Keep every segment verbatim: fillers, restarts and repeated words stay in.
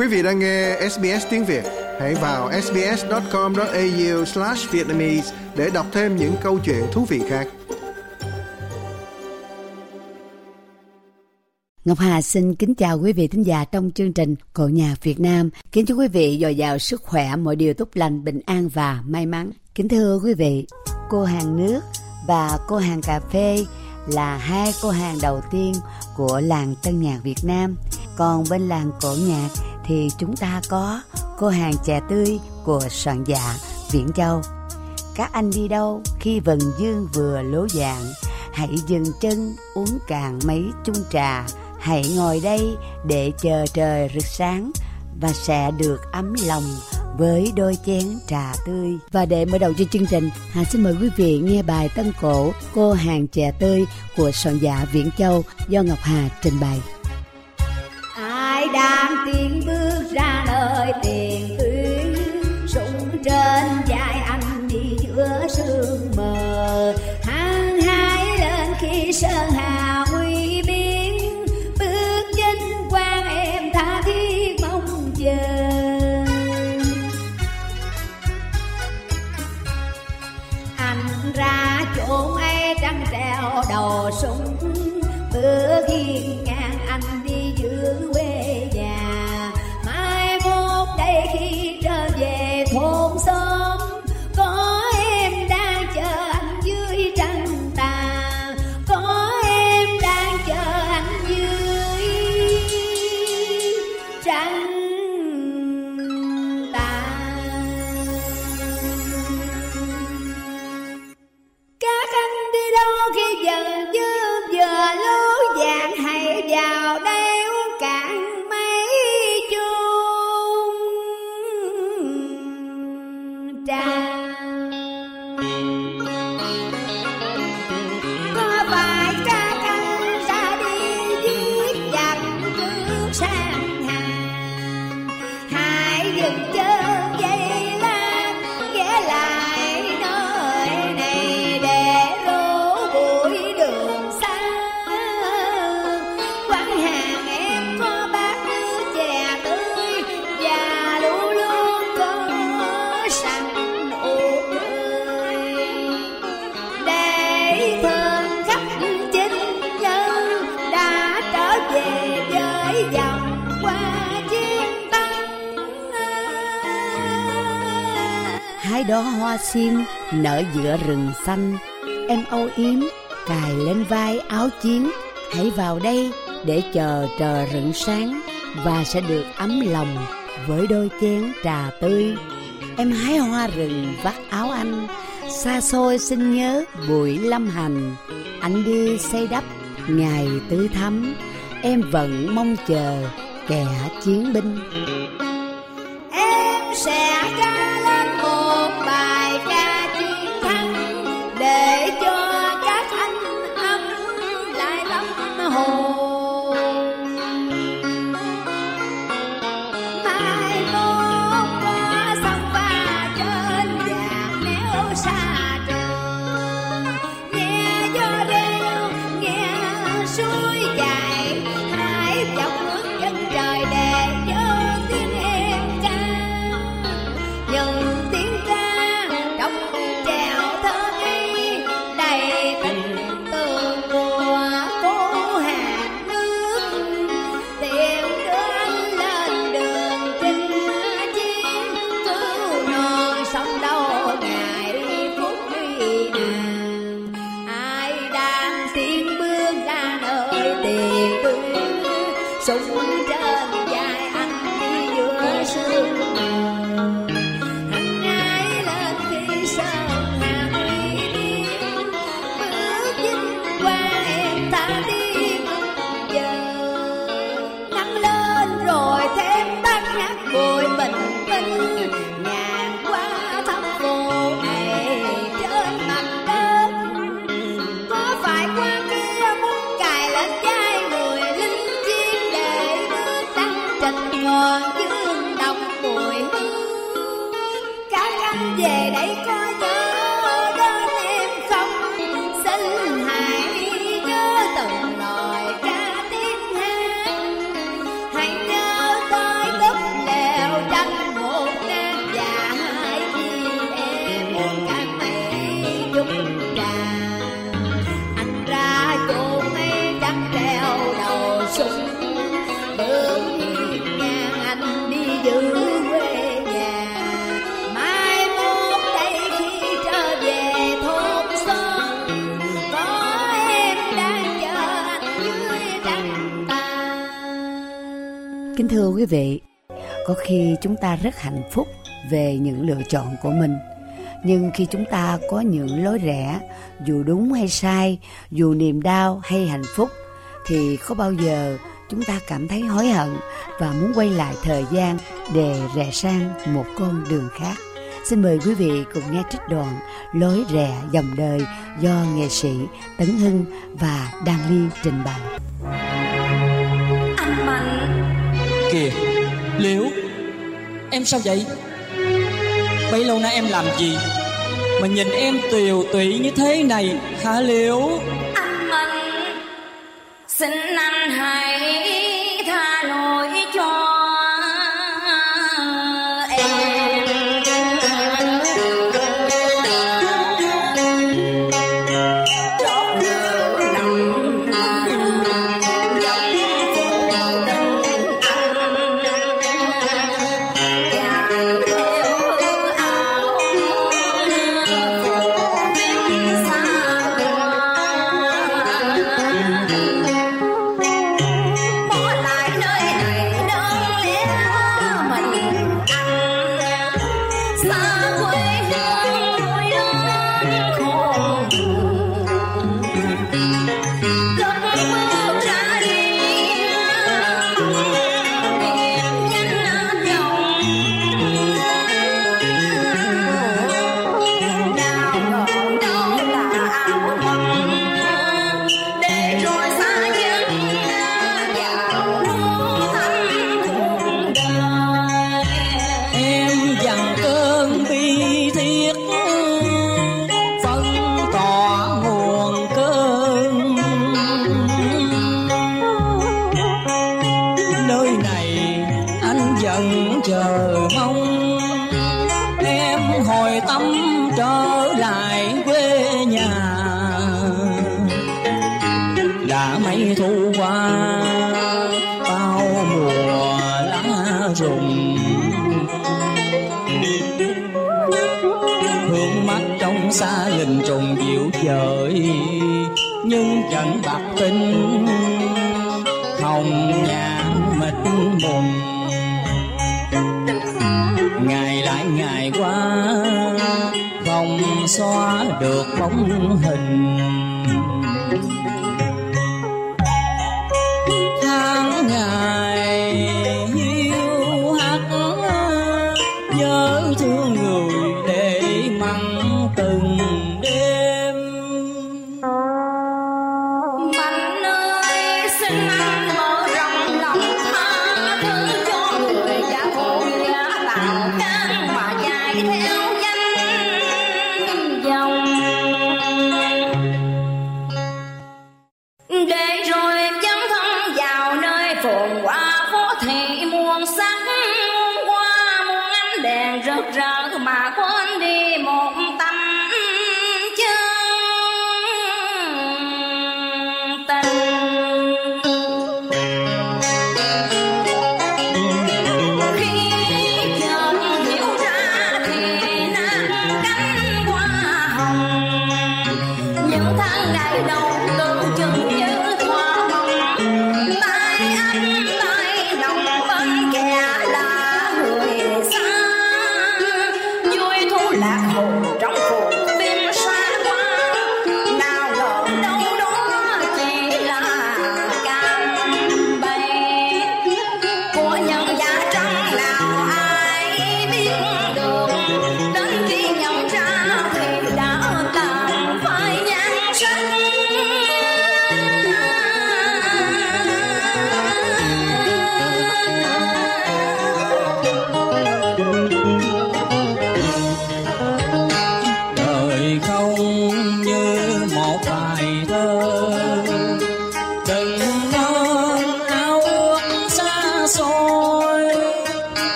Quý vị đang nghe ét bê ét tiếng Việt. Hãy vào ét bê ét chấm com chấm a u slash vietnamese để đọc thêm những câu chuyện thú vị khác. Ngọc Hà xin kính chào quý vị thính giả trong chương trình Cội Nhà Việt Nam. Kính chúc quý vị dồi dào sức khỏe, mọi điều tốt lành, bình an và may mắn. Kính thưa quý vị, cô hàng nước và cô hàng cà phê là hai cô hàng đầu tiên của làng tân nhạc Việt Nam. Còn bên làng cổ nhạc thì chúng ta có cô hàng chè tươi của soạn dạ Viễn Châu. Các anh đi đâu khi vần dương vừa lố dạng, hãy dừng chân uống cạn mấy chung trà. Hãy ngồi đây để chờ trời rực sáng và sẽ được ấm lòng với đôi chén trà tươi. Và để mở đầu cho chương trình, Hà xin mời quý vị nghe bài tân cổ Cô hàng chè tươi của soạn giả Viễn Châu do Ngọc Hà trình bày. Ai đang tiến bước ra nơi tiền tuyến, súng trên vai anh đi giữa sương mờ, hăng hái lên khi sơn hà uy biến, bước vinh quang em tha thiết mong chờ. Anh ra chỗ ấy trăng treo đầu súng, bước hiên ngang anh đi giữa quê nhà. Mai mốt đây khi trở về thôn xóm, có em đang chờ anh dưới trăng tà, có em đang chờ anh dưới trăng tà. Các anh đi đâu khi dần dư vừa lố dạng, hãy vào đây uống cạn mấy chung trà. Có phải các anh ra đi giết giặc cướp sang hàng, hãy dừng chân giây lát ghé lại nơi này để rủ buổi đường xa. Quán hàng em có bát nước chè tươi và luôn luôn có sẵn nụ cười để thương khách chính nhân đã trở về với dòng qua chiến thắng. Hai đóa hoa sim nở giữa rừng xanh, em âu yếm cài lên vai áo chiến. Hãy vào đây để chờ trời rạng sáng và sẽ được ấm lòng với đôi chén trà tươi. Em hái hoa rừng vắt áo anh, xa xôi xin nhớ buổi lâm hành. Anh đi xây đắp ngày tươi thắm, em vẫn mong chờ kẻ chiến binh. Em sẽ ca lên một bài ca chiến thắng để cho các anh ấm lại tâm hồn. Mai mốt có sông pha trên vàng néo xa trường, nghe gió reo nghe suối chảy, hãy dọc bước chân trời để nhớ tiếng em ca. Những tiếng ca trong trèo thơ ngây đầy tình tương của cô hàng nước, tìm đưa anh lên đường chinh chiến, cứu non sông đâu ngày phút nguy nan. Ai đang tiến bước ra nơi tiền tuyến, súng trên vai anh đi giữa sương mờ, hăng hái lên khi sơn hà uy biến, bước vinh quang em tha thiết mong chờ. Nắng lên rồi thêm bát nhạc bụi bình minh, ngàn qua thăm phố này trên mặt đất. Có phải qua kia muốn cài lên vai người lính chiến để bước đăng trình còn dương đọc mùi hương. Các anh về đây có nhớ đến em không? Xin hãy nhớ từng lời ca tiếng hát, hãy nhớ tới tất Kính thưa quý vị, có khi chúng ta rất hạnh phúc về những lựa chọn của mình, nhưng khi chúng ta có những lối rẽ, dù đúng hay sai, dù niềm đau hay hạnh phúc, thì có bao giờ chúng ta cảm thấy hối hận và muốn quay lại thời gian để rẽ sang một con đường khác? Xin mời quý vị cùng nghe trích đoạn Lối rẽ dòng đời do nghệ sĩ Tấn Hưng và Đan Ly trình bày. Anh Mạnh. Kìa, Liễu, em sao vậy? Bấy lâu nay em làm gì mà nhìn em tiều tụy như thế này hả Liễu? Anh Mạnh, xin anh hãy tha lỗi cho xa linh trùng dịu dời nhưng chẳng bạc tinh hồng nhãn mịt mùng. Ngày lại ngày qua không xóa được bóng hình, tháng ngày hiu hắt nhớ thương người để mặn từng đêm. Mạnh ơi, xin anh mở rộng lòng tha thứ cho người đã vô nghĩa tạo can mà chạy theo danh dòng, để rồi dấn thân vào nơi phồn hoa phố thị muôn sắc, muôn hoa muôn ánh đèn rực rỡ mà quên đi một tâm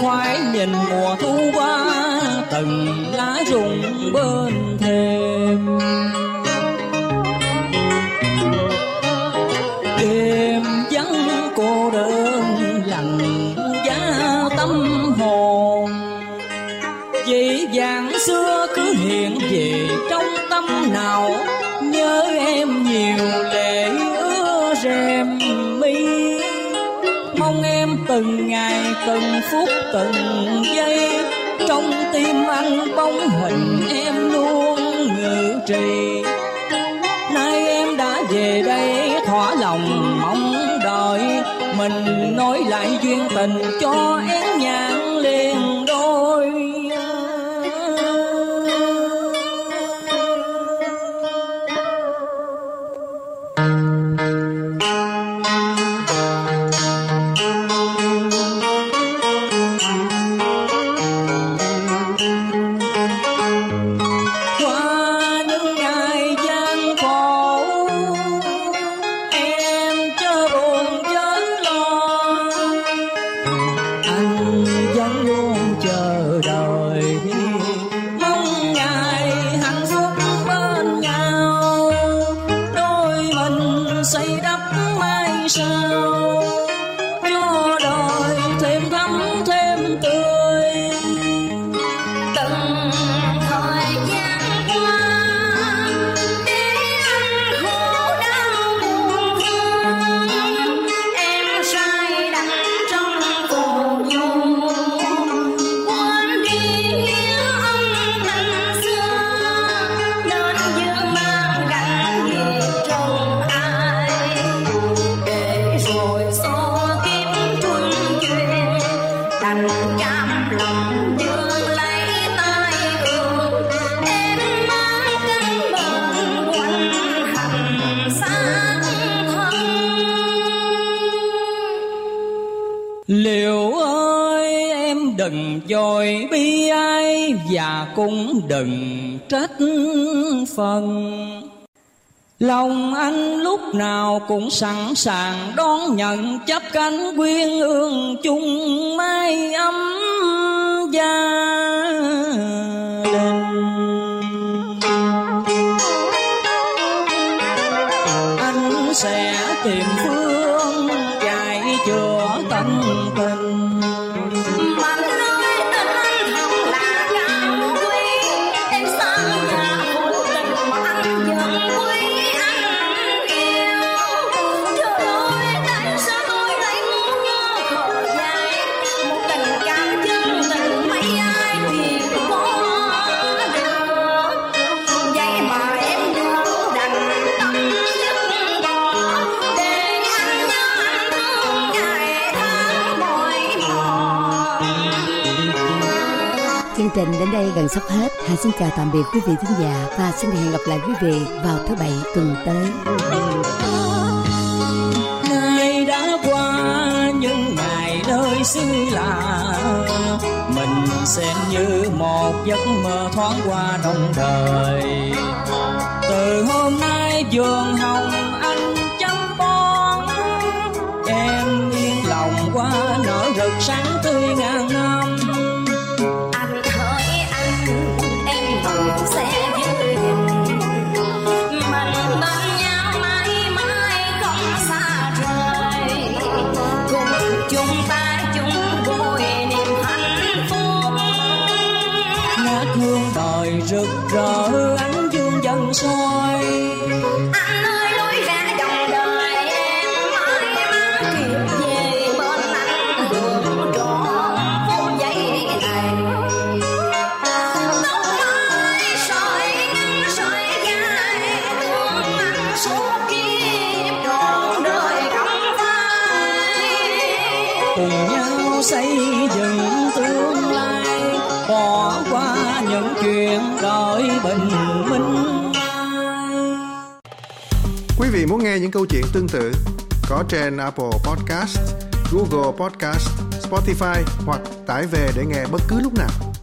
thoải nhìn mùa thu qua, từng lá rụng bên thềm. Đêm vắng cô đơn lặng giá tâm hồn, dĩ vãng xưa cứ hiện về trong tâm nào, nhớ em nhiều lệ ứa rèm mi. Mong em từng ngày từng phút từng giây, trong tim anh bóng hình em luôn ngự trì. Nay em đã về đây thỏa lòng mong đợi, mình nói lại duyên tình cho em nhãn liền đôi. Liệu ơi em đừng dội bi ai, và cũng đừng trách phần. Lòng anh lúc nào cũng sẵn sàng đón nhận, chấp cánh quyên ương chung mái ấm gia đình. Anh sẽ tìm phương chạy chữa tận tình. Chương trình đến đây gần sắp hết. Hà xin chào tạm biệt quý vị thính giả và xin hẹn gặp lại quý vị vào thứ Bảy tuần tới. Ngày đã qua những ngày nơi xứ lạ, mình xem như một giấc mơ thoáng qua trong đời. Từ hôm nay vườn hồng anh chăm bón, em yên lòng qua nở rực sáng tươi ngàn năm. Rực rỡ ánh dương dần soi, anh ơi lối ra dòng đời em mãi mãi kịp về bên anh đường trọn phố giấy này. Tóc mai sợi ngắn sợi dài thương anh suốt kiếp trọn đời không phai, cùng nhau xây dựng tương lai, bỏ qua những chuyện đời bình minh. Quý vị muốn nghe những câu chuyện tương tự có trên Apple Podcast, Google Podcast, Spotify hoặc tải về để nghe bất cứ lúc nào.